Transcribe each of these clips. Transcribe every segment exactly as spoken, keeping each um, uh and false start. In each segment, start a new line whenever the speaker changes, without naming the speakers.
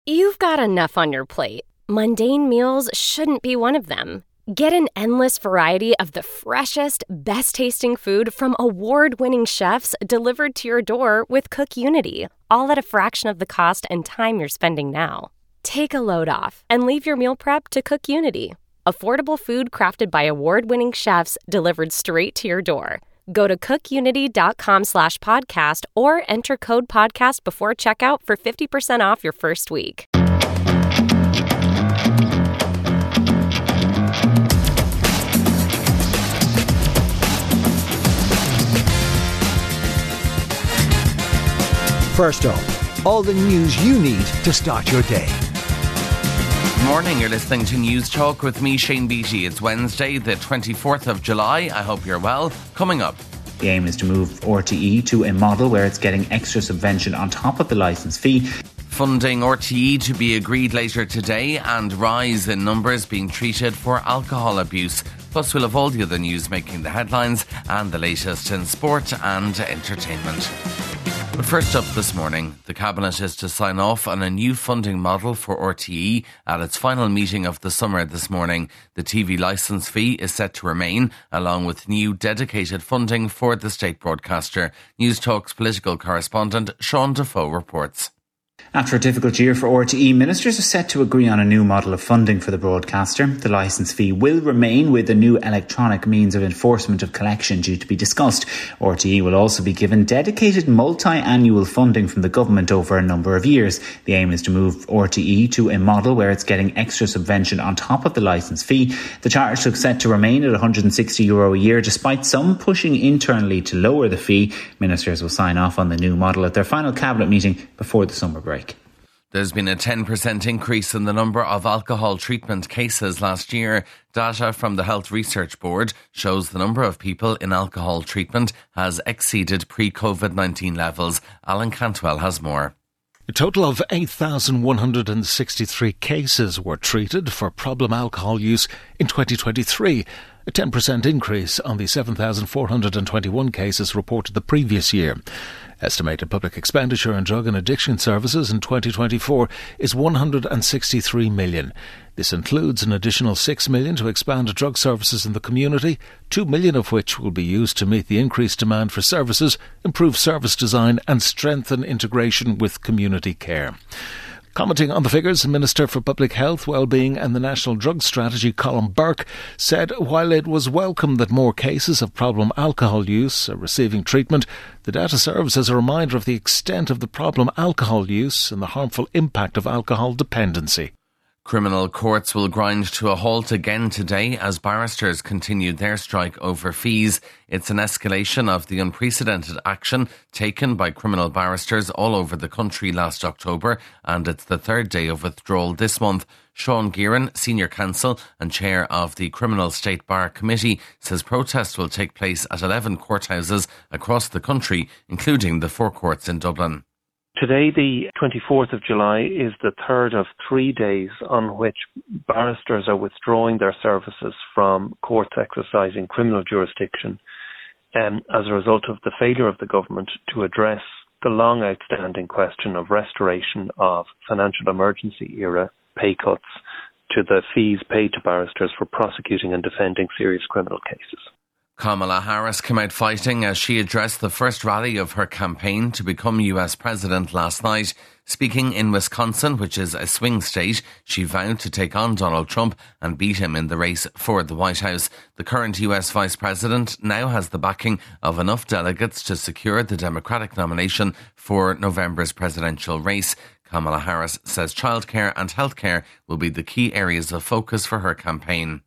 You've got enough on your plate. Mundane meals shouldn't be one of them. Get an endless variety of the freshest, best-tasting food from award-winning chefs delivered to your door with Cook Unity, all at a fraction of the cost and time you're spending now. Take a load off and leave your meal prep to Cook Unity. Affordable food crafted by award-winning chefs delivered straight to your door. Go to cookunity.com slash podcast or enter code podcast before checkout for fifty percent off your first week.
First up, all the news you need to start your day.
Morning, you're listening to News Talk with me, Shane Beattie. It's Wednesday, the twenty-fourth of July. I hope you're well. Coming up.
The aim is to move R T E to a model where it's getting extra subvention on top of the licence fee.
Funding R T E to be agreed later today, and rise in numbers being treated for alcohol abuse. Plus, we'll have all the other news making the headlines and the latest in sport and entertainment. But first up this morning, the Cabinet is to sign off on a new funding model for R T E at its final meeting of the summer this morning. The T V licence fee is set to remain, along with new dedicated funding for the state broadcaster. News Talk's political correspondent Sean Defoe reports.
After a difficult year for R T E, ministers are set to agree on a new model of funding for the broadcaster. The licence fee will remain, with a new electronic means of enforcement of collection due to be discussed. R T E will also be given dedicated multi-annual funding from the government over a number of years. The aim is to move R T E to a model where it's getting extra subvention on top of the licence fee. The charge looks set to remain at one hundred sixty euro a year, despite some pushing internally to lower the fee. Ministers will sign off on the new model at their final cabinet meeting before the summer break.
There's been a ten percent increase in the number of alcohol treatment cases last year. Data from the Health Research Board shows the number of people in alcohol treatment has exceeded pre-COVID nineteen levels. Alan Cantwell has more.
A total of eight thousand one hundred sixty-three cases were treated for problem alcohol use in twenty twenty-three, a ten percent increase on the seven thousand four hundred twenty-one cases reported the previous year. Estimated public expenditure on drug and addiction services in twenty twenty-four is one hundred sixty-three million. This includes an additional six million to expand drug services in the community, two million of which will be used to meet the increased demand for services, improve service design and strengthen integration with community care. Commenting on the figures, Minister for Public Health, Wellbeing and the National Drug Strategy, Colin Burke, said while it was welcome that more cases of problem alcohol use are receiving treatment, the data serves as a reminder of the extent of the problem alcohol use and the harmful impact of alcohol dependency.
Criminal courts will grind to a halt again today as barristers continue their strike over fees. It's an escalation of the unprecedented action taken by criminal barristers all over the country last October, and it's the third day of withdrawal this month. Sean Gearan, Senior Counsel and Chair of the Criminal State Bar Committee, says protests will take place at eleven courthouses across the country, including the four courts in Dublin.
Today, the twenty-fourth of July, is the third of three days on which barristers are withdrawing their services from courts exercising criminal jurisdiction um, as a result of the failure of the government to address the long outstanding question of restoration of financial emergency era pay cuts to the fees paid to barristers for prosecuting and defending serious criminal cases.
Kamala Harris came out fighting as she addressed the first rally of her campaign to become U S president last night. Speaking in Wisconsin, which is a swing state, she vowed to take on Donald Trump and beat him in the race for the White House. The current U S vice president now has the backing of enough delegates to secure the Democratic nomination for November's presidential race. Kamala Harris says childcare and healthcare will be the key areas of focus for her campaign.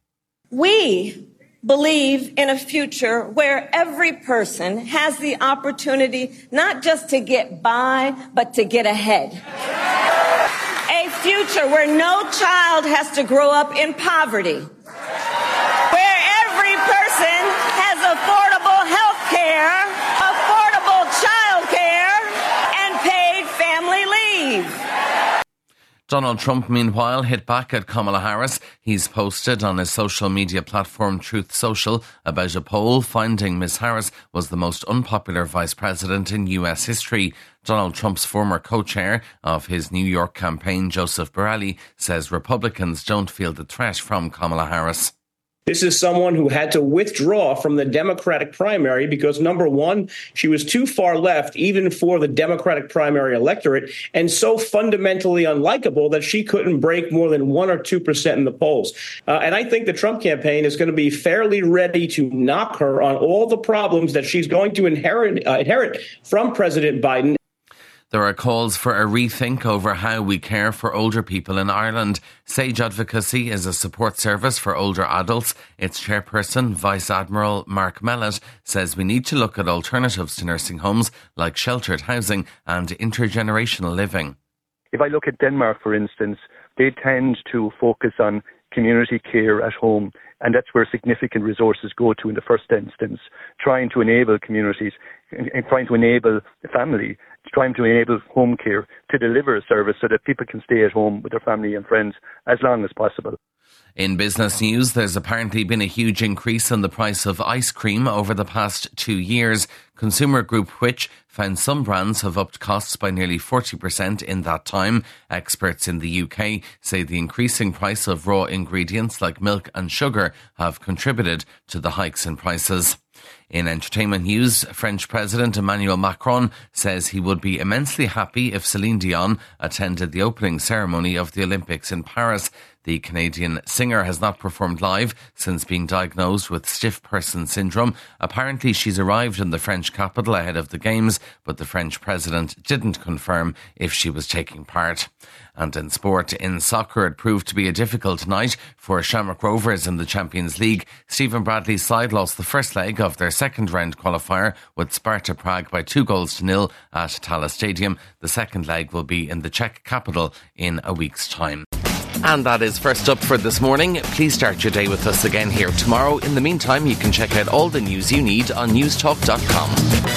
We believe in a future where every person has the opportunity not just to get by, but to get ahead. A future where no child has to grow up in poverty. Where every person has affordable health care, affordable child care, and paid family leave.
Donald Trump, meanwhile, hit back at Kamala Harris. He's posted on his social media platform Truth Social about a poll finding Miz Harris was the most unpopular vice president in U S history. Donald Trump's former co-chair of his New York campaign, Joseph Borrelli, says Republicans don't feel the threat from Kamala Harris.
This is someone who had to withdraw from the Democratic primary because, number one, she was too far left, even for the Democratic primary electorate, and so fundamentally unlikable that she couldn't break more than one or two percent in the polls. Uh, and I think the Trump campaign is going to be fairly ready to knock her on all the problems that she's going to inherit, uh, inherit from President Biden.
There are calls for a rethink over how we care for older people in Ireland. Sage Advocacy is a support service for older adults. Its chairperson, Vice Admiral Mark Mellett, says we need to look at alternatives to nursing homes like sheltered housing and intergenerational living.
If I look at Denmark, for instance, they tend to focus on community care at home, and that's where significant resources go to in the first instance, trying to enable communities, and trying to enable the family, trying to enable home care to deliver a service so that people can stay at home with their family and friends as long as possible.
In business news, there's apparently been a huge increase in the price of ice cream over the past two years. Consumer group Which found some brands have upped costs by nearly forty percent in that time. Experts in the U K say the increasing price of raw ingredients like milk and sugar have contributed to the hikes in prices. In entertainment news, French President Emmanuel Macron says he would be immensely happy if Celine Dion attended the opening ceremony of the Olympics in Paris. The Canadian singer has not performed live since being diagnosed with stiff person syndrome. Apparently she's arrived in the French capital ahead of the Games, but the French president didn't confirm if she was taking part. And in sport, in soccer, it proved to be a difficult night for Shamrock Rovers in the Champions League. Stephen Bradley's side lost the first leg of their second round qualifier with Sparta Prague by two goals to nil at Tala Stadium. The second leg will be in the Czech capital in a week's time. And that is First Up for this morning. Please start your day with us again here tomorrow. In the meantime, you can check out all the news you need on newstalk dot com.